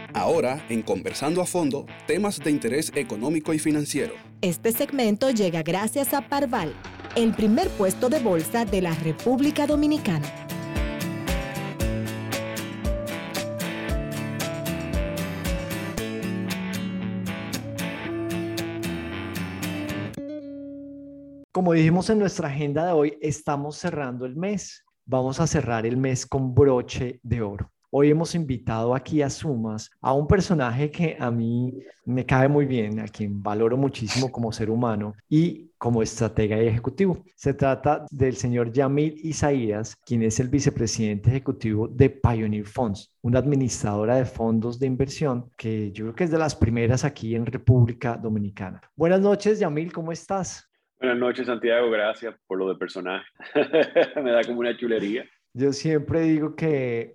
Ahora, en Conversando a Fondo, temas de interés económico y financiero. Este segmento llega gracias a Parval, el primer puesto de bolsa de la República Dominicana. Como dijimos en nuestra agenda de hoy, estamos cerrando el mes. Vamos a cerrar el mes con broche de oro. Hoy hemos invitado aquí a Sumas a un personaje que a mí me cae muy bien, a quien valoro muchísimo como ser humano y como estratega y ejecutivo. Se trata del señor Yamil Isaías, quien es el vicepresidente ejecutivo de Pioneer Funds, una administradora de fondos de inversión que yo creo que es de las primeras aquí en República Dominicana. Buenas noches, Yamil, ¿cómo estás? Buenas noches, Santiago. Gracias por lo de personaje. Me da como una chulería. Yo siempre digo que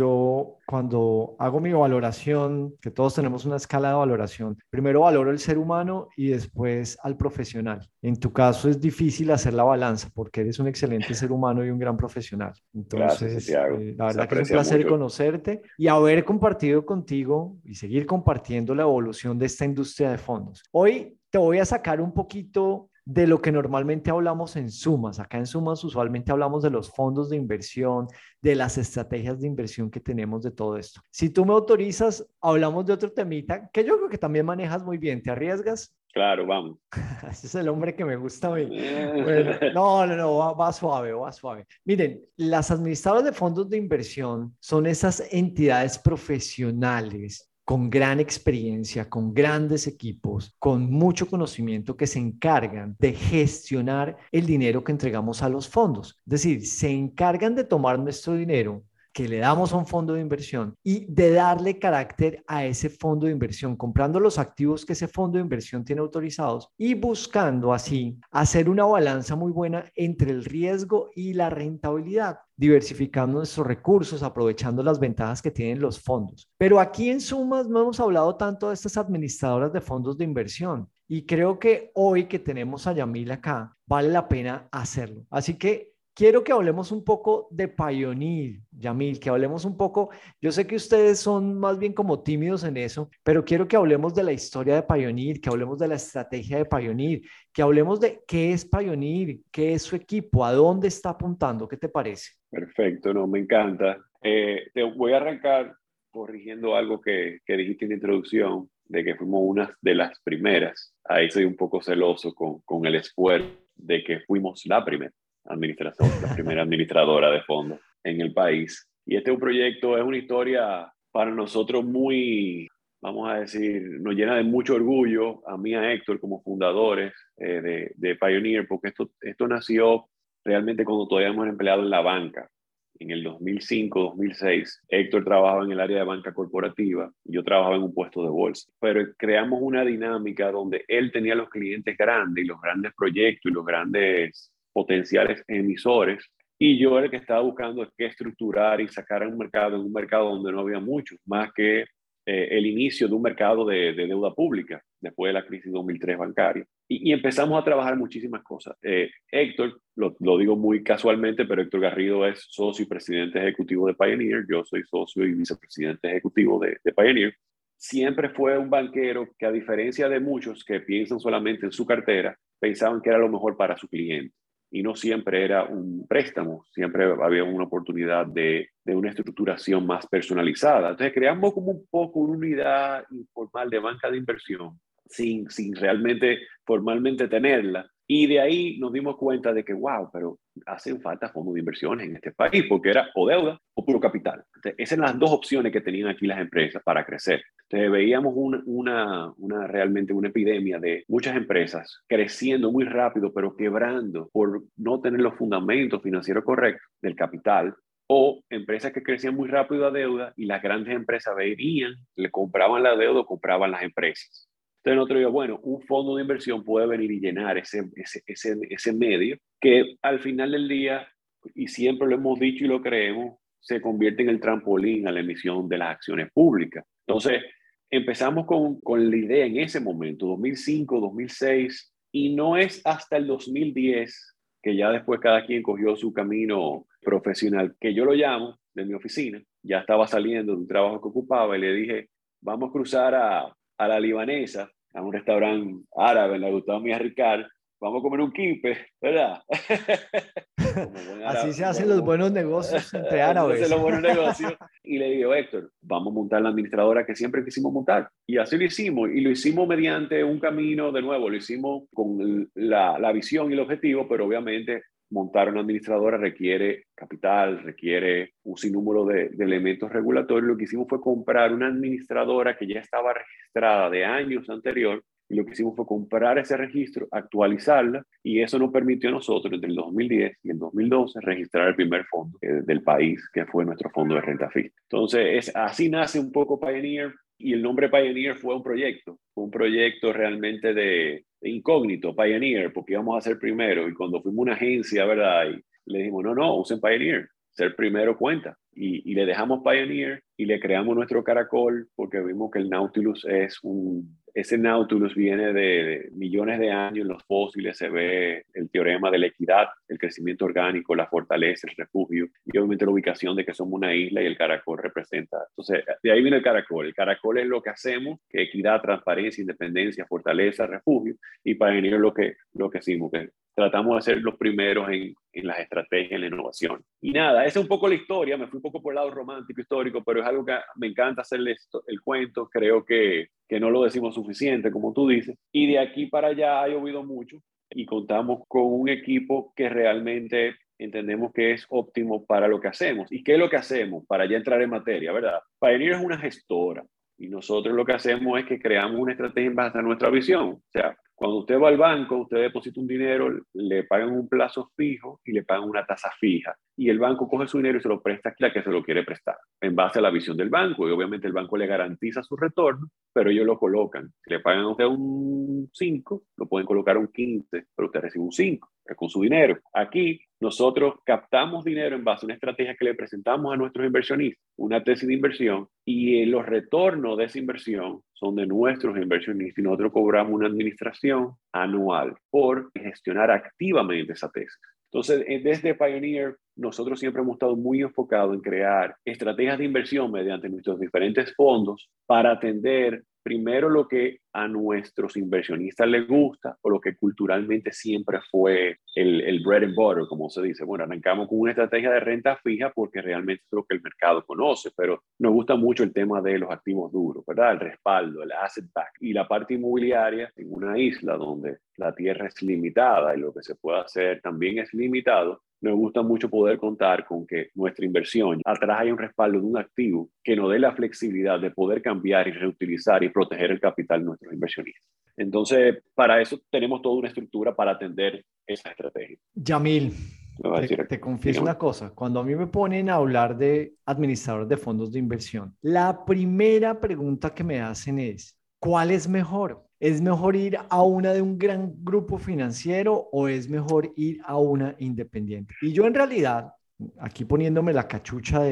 yo cuando hago mi valoración, que todos tenemos una escala de valoración, primero valoro el ser humano y después al profesional. En tu caso es difícil hacer la balanza porque eres un excelente ser humano y un gran profesional. Gracias, Entonces, Santiago. la Se verdad que es un aprecia placer mucho. conocerte y haber compartido contigo y seguir compartiendo la evolución de esta industria de fondos. Hoy te voy a sacar un poquito de lo que normalmente hablamos en Sumas. Acá en Sumas usualmente hablamos de los fondos de inversión, de las estrategias de inversión que tenemos, de todo esto. Si tú me autorizas, hablamos de otro temita que yo creo que también manejas muy bien. ¿Te arriesgas? Claro, vamos. Ese es el hombre que me gusta a mí. Bueno, no, va suave, va suave. Miren, las administradoras de fondos de inversión son esas entidades profesionales con gran experiencia, con grandes equipos, con mucho conocimiento que se encargan de gestionar el dinero que entregamos a los fondos. Es decir, se encargan de tomar nuestro dinero que le damos a un fondo de inversión y de darle carácter a ese fondo de inversión, comprando los activos que ese fondo de inversión tiene autorizados y buscando así hacer una balanza muy buena entre el riesgo y la rentabilidad, diversificando nuestros recursos, aprovechando las ventajas que tienen los fondos. Pero aquí en Sumas no hemos hablado tanto de estas administradoras de fondos de inversión. Y creo que hoy que tenemos a Yamil acá, vale la pena hacerlo. Así que quiero que hablemos un poco de Pioneer, Yamil, que hablemos un poco, yo sé que ustedes son más bien como tímidos en eso, pero quiero que hablemos de la historia de Pioneer, que hablemos de la estrategia de Pioneer, que hablemos de qué es Pioneer, qué es su equipo, a dónde está apuntando, ¿qué te parece? Perfecto, no, me encanta. Te voy a arrancar corrigiendo algo que dijiste en la introducción, de que fuimos una de las primeras. Ahí soy un poco celoso con el esfuerzo de que fuimos la primera administración, la primera administradora de fondos en el país. Y este es un proyecto, es una historia para nosotros muy, vamos a decir, nos llena de mucho orgullo a mí, a Héctor, como fundadores de Pioneer, porque esto nació realmente cuando todavía hemos empleado en la banca. En el 2005-2006, Héctor trabajaba en el área de banca corporativa y yo trabajaba en un puesto de bolsa. Pero creamos una dinámica donde él tenía los clientes grandes y los grandes proyectos y los grandes potenciales emisores, y yo era el que estaba buscando qué estructurar y sacar a un mercado, en un mercado donde no había mucho, más que el inicio de un mercado de deuda pública después de la crisis 2003 bancaria. Y empezamos a trabajar muchísimas cosas. Héctor, lo digo muy casualmente, pero Héctor Garrido es socio y presidente ejecutivo de Pioneer. Yo soy socio y vicepresidente ejecutivo de Pioneer. Siempre fue un banquero que, a diferencia de muchos que piensan solamente en su cartera, pensaban que era lo mejor para su cliente. Y no siempre era un préstamo, siempre había una oportunidad de una estructuración más personalizada. Entonces creamos como un poco una unidad informal de banca de inversión sin realmente formalmente tenerla. Y de ahí nos dimos cuenta de que, wow, pero hacen falta fondos de inversiones en este país, porque era o deuda o puro capital. Entonces, esas eran las dos opciones que tenían aquí las empresas para crecer. Entonces veíamos realmente una epidemia de muchas empresas creciendo muy rápido, pero quebrando por no tener los fundamentos financieros correctos del capital, o empresas que crecían muy rápido a deuda y las grandes empresas venían, le compraban la deuda o compraban las empresas. Entonces nosotros digo, bueno, un fondo de inversión puede venir y llenar ese medio que al final del día, y siempre lo hemos dicho y lo creemos, se convierte en el trampolín a la emisión de las acciones públicas. Entonces empezamos con la idea en ese momento, 2005, 2006, y no es hasta el 2010 que ya después cada quien cogió su camino profesional, que yo lo llamo de mi oficina. Ya estaba saliendo de un trabajo que ocupaba y le dije, vamos a cruzar a la Libanesa, a un restaurante árabe en la Gustavo Mía Ricard, vamos a comer un kipe, ¿verdad? Así se hacen los buenos negocios entre Así se árabes. hacen los buenos negocios. Y le digo, Héctor, vamos a montar la administradora que siempre quisimos montar. Y así lo hicimos. Y lo hicimos mediante un camino, de nuevo, lo hicimos con la visión y el objetivo, pero obviamente montar una administradora requiere capital, requiere un sinnúmero de elementos regulatorios. Lo que hicimos fue comprar una administradora que ya estaba registrada de años anterior. Y lo que hicimos fue comprar ese registro, actualizarla, y eso nos permitió a nosotros, entre el 2010 y el 2012, registrar el primer fondo del país, que fue nuestro fondo de renta fija. Entonces, así nace un poco Pioneer, y el nombre Pioneer fue un proyecto realmente de incógnito, Pioneer, porque íbamos a ser primero, y cuando fuimos a una agencia, ¿verdad? Y le dijimos, no, usen Pioneer, ser primero cuenta. Y le dejamos Pioneer y le creamos nuestro caracol porque vimos que el Nautilus ese Nautilus viene de millones de años en los fósiles, se ve el teorema de la equidad, el crecimiento orgánico, la fortaleza, el refugio y obviamente la ubicación de que somos una isla y el caracol representa. Entonces, de ahí viene el caracol. El caracol es lo que hacemos, que equidad, transparencia, independencia, fortaleza, refugio, y Pioneer es lo que hicimos, que tratamos de ser los primeros en las estrategias, en la innovación. Y nada, esa es un poco la historia, me fui un poco por el lado romántico, histórico, pero es algo que me encanta hacerle el cuento, creo que no lo decimos suficiente, como tú dices, y de aquí para allá ha llovido mucho y contamos con un equipo que realmente entendemos que es óptimo para lo que hacemos. ¿Y qué es lo que hacemos? Para ya entrar en materia, ¿verdad? Pioneer es una gestora y nosotros lo que hacemos es que creamos una estrategia en base a nuestra visión. O sea, cuando usted va al banco, usted deposita un dinero, le pagan un plazo fijo y le pagan una tasa fija. Y el banco coge su dinero y se lo presta a que se lo quiere prestar, en base a la visión del banco. Y obviamente el banco le garantiza su retorno, pero ellos lo colocan. Si le pagan a usted un 5, lo pueden colocar un 15, pero usted recibe un 5, es con su dinero. Aquí nosotros captamos dinero en base a una estrategia que le presentamos a nuestros inversionistas, una tesis de inversión, y los retornos de esa inversión son de nuestros inversionistas y nosotros cobramos una administración anual por gestionar activamente esa tesis. Entonces, desde Pioneer, nosotros siempre hemos estado muy enfocados en crear estrategias de inversión mediante nuestros diferentes fondos para atender primero lo que a nuestros inversionistas les gusta o lo que culturalmente siempre fue el bread and butter, como se dice. Bueno, arrancamos con una estrategia de renta fija porque realmente es lo que el mercado conoce, pero nos gusta mucho el tema de los activos duros, ¿verdad? El respaldo, el asset back y la parte inmobiliaria en una isla donde la tierra es limitada y lo que se puede hacer también es limitado. Nos gusta mucho poder contar con que nuestra inversión atrás hay un respaldo de un activo que nos dé la flexibilidad de poder cambiar y reutilizar y proteger el capital de nuestros inversionistas. Entonces, para eso tenemos toda una estructura para atender esa estrategia. Yamil, te confieso una cosa. Cuando a mí me ponen a hablar de administradores de fondos de inversión, la primera pregunta que me hacen es, ¿cuál es mejor? ¿Es mejor ir a una de un gran grupo financiero o es mejor ir a una independiente? Y yo en realidad, aquí poniéndome la cachucha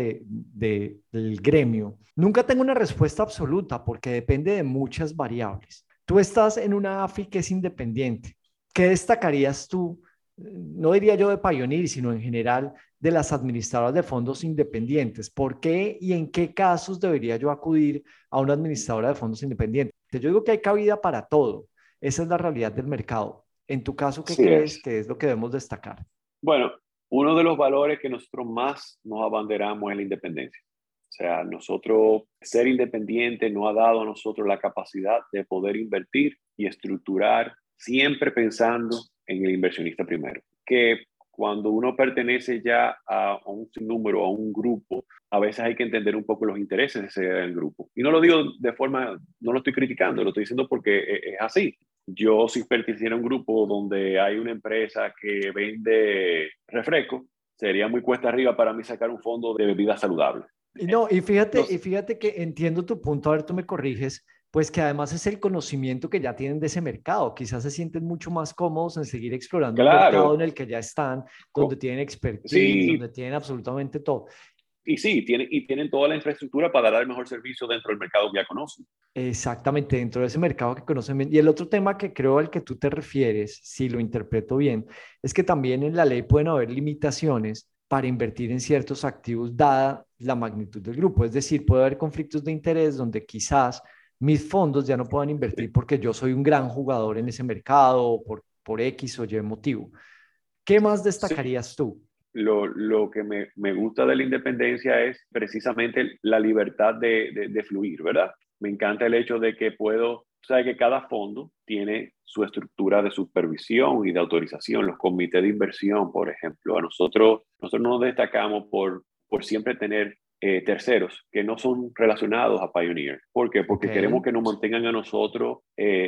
del gremio, nunca tengo una respuesta absoluta porque depende de muchas variables. Tú estás en una AFI que es independiente. ¿Qué destacarías tú? No diría yo de Pioneer, sino en general de las administradoras de fondos independientes. ¿Por qué y en qué casos debería yo acudir a una administradora de fondos independientes? Yo digo que hay cabida para todo. Esa es la realidad del mercado. En tu caso, ¿qué crees que es lo que debemos destacar? Bueno, uno de los valores que nosotros más nos abanderamos es la independencia. O sea, nosotros ser independiente nos ha dado a nosotros la capacidad de poder invertir y estructurar siempre pensando en el inversionista primero. Que cuando uno pertenece ya a un sinnúmero, a un grupo, a veces hay que entender un poco los intereses de ese grupo. Y no lo digo de forma, no lo estoy criticando, lo estoy diciendo porque es así. Yo si perteneciera a un grupo donde hay una empresa que vende refresco, sería muy cuesta arriba para mí sacar un fondo de bebidas saludables. Y fíjate que entiendo tu punto, a ver, tú me corriges, pues que además es el conocimiento que ya tienen de ese mercado. Quizás se sienten mucho más cómodos en seguir explorando un mercado en el que ya están, donde tienen expertise, donde tienen absolutamente todo. Y sí, tienen toda la infraestructura para dar el mejor servicio dentro del mercado que ya conocen. Exactamente, dentro de ese mercado que conocen bien. Y el otro tema que creo al que tú te refieres, si lo interpreto bien, es que también en la ley pueden haber limitaciones para invertir en ciertos activos dada la magnitud del grupo. Es decir, puede haber conflictos de interés donde quizás mis fondos ya no puedan invertir porque yo soy un gran jugador en ese mercado o por X o Y motivo. ¿Qué más Sí. destacarías tú? Lo que me gusta de la independencia es precisamente la libertad de fluir, ¿verdad? Me encanta el hecho de que puedo, sabes que cada fondo tiene su estructura de supervisión y de autorización. Los comités de inversión, por ejemplo, nosotros nos destacamos por siempre tener terceros que no son relacionados a Pioneer. ¿Por qué? Porque queremos que nos mantengan a nosotros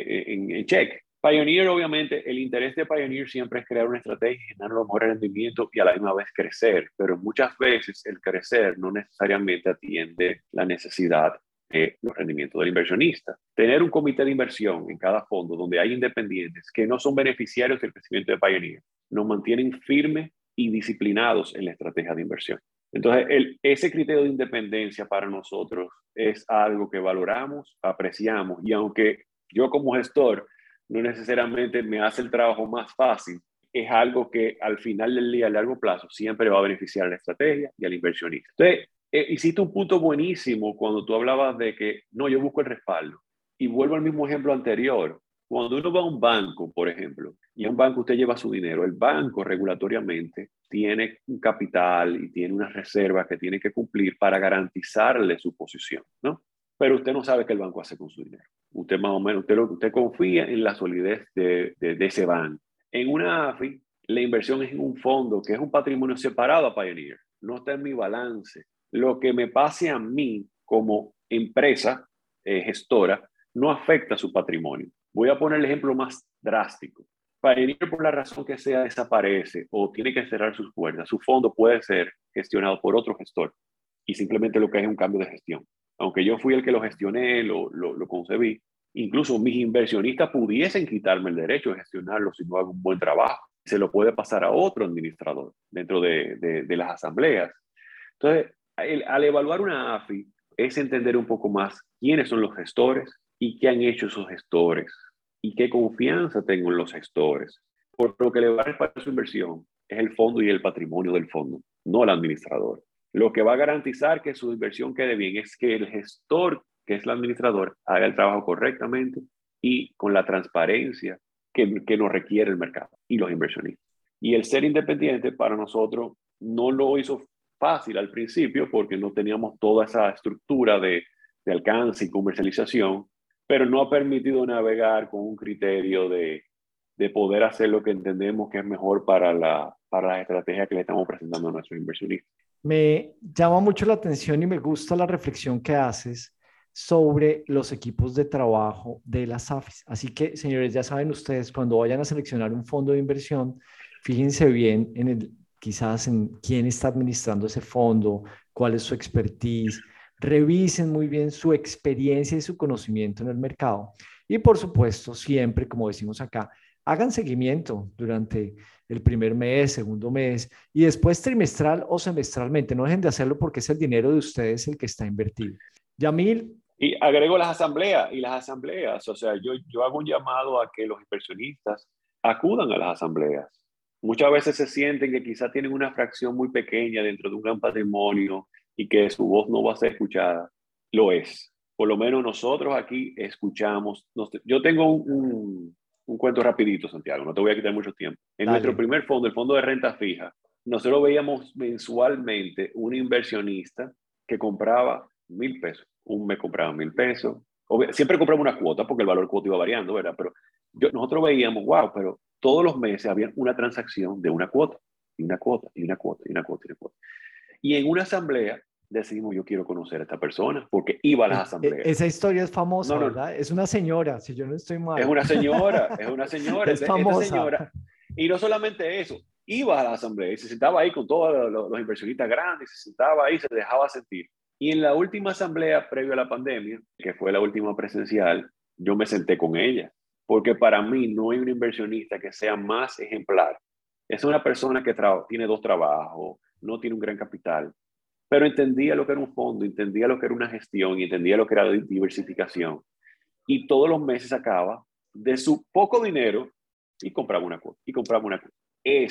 en check. Pioneer, obviamente, el interés de Pioneer siempre es crear una estrategia, generar los mejores rendimientos y a la misma vez crecer, pero muchas veces el crecer no necesariamente atiende la necesidad de los rendimientos del inversionista. Tener un comité de inversión en cada fondo donde hay independientes que no son beneficiarios del crecimiento de Pioneer, nos mantienen firmes y disciplinados en la estrategia de inversión. Entonces, ese criterio de independencia para nosotros es algo que valoramos, apreciamos, y aunque yo como gestor no necesariamente me hace el trabajo más fácil, es algo que al final del día, a largo plazo, siempre va a beneficiar a la estrategia y al inversionista. Entonces, hiciste un punto buenísimo cuando tú hablabas de que, no, yo busco el respaldo. Y vuelvo al mismo ejemplo anterior. Cuando uno va a un banco, por ejemplo, y a un banco usted lleva su dinero, el banco regulatoriamente tiene un capital y tiene unas reservas que tiene que cumplir para garantizarle su posición, ¿no? Pero usted no sabe qué el banco hace con su dinero. Usted más o menos, usted confía en la solidez de ese banco. En una AFI, la inversión es en un fondo que es un patrimonio separado a Pioneer. No está en mi balance. Lo que me pase a mí como empresa gestora no afecta su patrimonio. Voy a poner el ejemplo más drástico. Pioneer, por la razón que sea, desaparece o tiene que cerrar sus puertas. Su fondo puede ser gestionado por otro gestor y simplemente lo que es un cambio de gestión. Aunque yo fui el que lo gestioné, lo concebí, incluso mis inversionistas pudiesen quitarme el derecho de gestionarlo si no hago un buen trabajo. Se lo puede pasar a otro administrador dentro de las asambleas. Entonces, al evaluar una AFI, es entender un poco más quiénes son los gestores y qué han hecho esos gestores y qué confianza tengo en los gestores. Por lo que le va a respaldar su inversión es el fondo y el patrimonio del fondo, no el administrador. Lo que va a garantizar que su inversión quede bien es que el gestor, que es el administrador, haga el trabajo correctamente y con la transparencia que nos requiere el mercado y los inversionistas. Y el ser independiente para nosotros no lo hizo fácil al principio porque no teníamos toda esa estructura de alcance y comercialización, pero no ha permitido navegar con un criterio de poder hacer lo que entendemos que es mejor para la estrategia que le estamos presentando a nuestros inversionistas. Me llama mucho la atención y me gusta la reflexión que haces sobre los equipos de trabajo de las AFIS. Así que, señores, ya saben ustedes, cuando vayan a seleccionar un fondo de inversión, fíjense bien quizás en quién está administrando ese fondo, cuál es su expertise, revisen muy bien su experiencia y su conocimiento en el mercado. Y por supuesto, siempre, como decimos acá, hagan seguimiento durante el primer mes, segundo mes y después trimestral o semestralmente. No dejen de hacerlo porque es el dinero de ustedes el que está invertido. Yamil. Y agrego las asambleas, o sea, yo hago un llamado a que los inversionistas acudan a las asambleas. Muchas veces se sienten que quizá tienen una fracción muy pequeña dentro de un gran patrimonio y que su voz no va a ser escuchada. Lo es. Por lo menos nosotros aquí escuchamos. Yo tengo un cuento rapidito, Santiago, no te voy a quitar mucho tiempo. En Dale. nuestro primer fondo, el fondo de renta fija, nosotros veíamos mensualmente un inversionista que compraba 1,000 pesos. Un mes compraba 1,000 pesos. Siempre compraba una cuota porque el valor cuota iba variando, ¿verdad? Pero nosotros veíamos, wow, pero todos los meses había una transacción de una cuota, y una cuota, y una cuota, y una cuota, y una cuota. Y en una asamblea decidimos, yo quiero conocer a esta persona porque iba a las asambleas. Esa historia es famosa, no, ¿verdad? Es una señora, si yo no estoy mal. Es una señora. Es famosa. Esta señora, y no solamente eso, iba a la asamblea y se sentaba ahí con todos los inversionistas grandes, se sentaba ahí, se dejaba sentir. Y en la última asamblea previo a la pandemia, que fue la última presencial, yo me senté con ella, porque para mí no hay un inversionista que sea más ejemplar. Es una persona que tiene 2 trabajos, no tiene un gran capital, pero entendía lo que era un fondo, entendía lo que era una gestión y entendía lo que era diversificación. Y todos los meses sacaba de su poco dinero y compraba una cuota, y compraba una cuota. Esa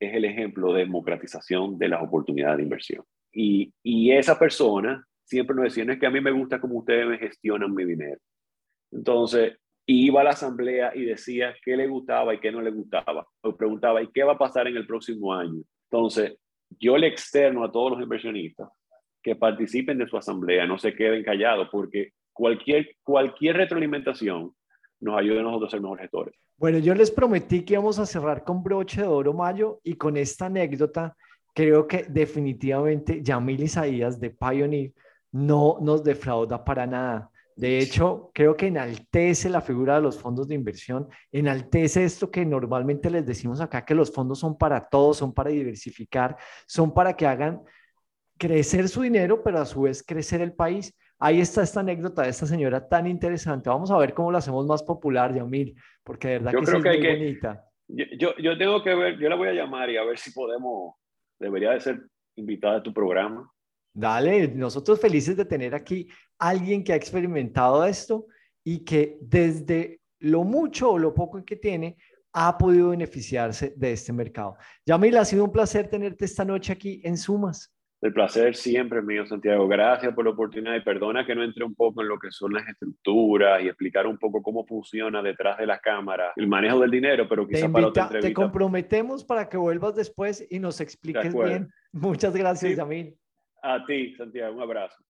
es el ejemplo de democratización de las oportunidades de inversión. Y esa persona siempre nos decía, no es que a mí me gusta cómo ustedes me gestionan mi dinero. Entonces, iba a la asamblea y decía qué le gustaba y qué no le gustaba. O preguntaba, ¿y qué va a pasar en el próximo año? Entonces, yo le externo a todos los inversionistas que participen de su asamblea, no se queden callados, porque cualquier retroalimentación nos ayuda a nosotros a ser mejores gestores. Bueno, yo les prometí que íbamos a cerrar con broche de oro, Mayo, y con esta anécdota creo que definitivamente Yamil Isaías de Pioneer no nos defrauda para nada. De hecho, creo que enaltece la figura de los fondos de inversión, enaltece esto que normalmente les decimos acá, que los fondos son para todos, son para diversificar, son para que hagan crecer su dinero, pero a su vez crecer el país. Ahí está esta anécdota de esta señora tan interesante. Vamos a ver cómo la hacemos más popular, Yamil, porque de verdad Yo que sí creo es que hay muy que, bonita. yo tengo que ver, yo la voy a llamar y a ver si podemos, debería de ser invitada a tu programa. Dale, nosotros felices de tener aquí a alguien que ha experimentado esto y que desde lo mucho o lo poco que tiene ha podido beneficiarse de este mercado. Yamil, ha sido un placer tenerte esta noche aquí en Sumas. El placer siempre es mío, Santiago. Gracias por la oportunidad y perdona que no entre un poco en lo que son las estructuras y explicar un poco cómo funciona detrás de las cámaras el manejo del dinero, pero quizá para otra Te entrevista. comprometemos para que vuelvas después y nos De expliques acuerdo. bien. Muchas gracias, Sí, Yamil. a ti, Santiago. Un abrazo.